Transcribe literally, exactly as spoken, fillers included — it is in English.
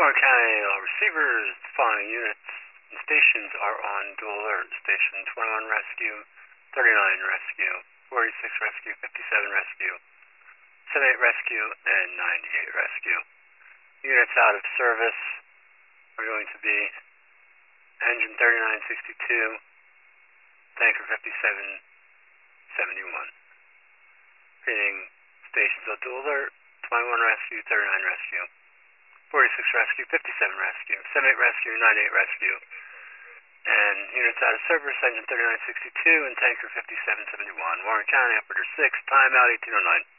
Warren County all receivers, the following units and stations are on dual alert. Station twenty-one rescue, thirty-nine rescue, forty-six rescue, fifty-seven rescue, seventy-eight rescue, and ninety-eight rescue. Units out of service are going to be engine thirty-nine sixty-two, tanker fifty-seven seventy-one. Repeating, stations on dual alert, twenty-one rescue, thirty-nine rescue, forty-six rescue, fifty-seven rescue, seventy-eight rescue, ninety-eight rescue, and units out of service, engine thirty-nine sixty-two and tanker fifty-seven seventy-one. Warren County, operator six, timeout eighteen oh nine.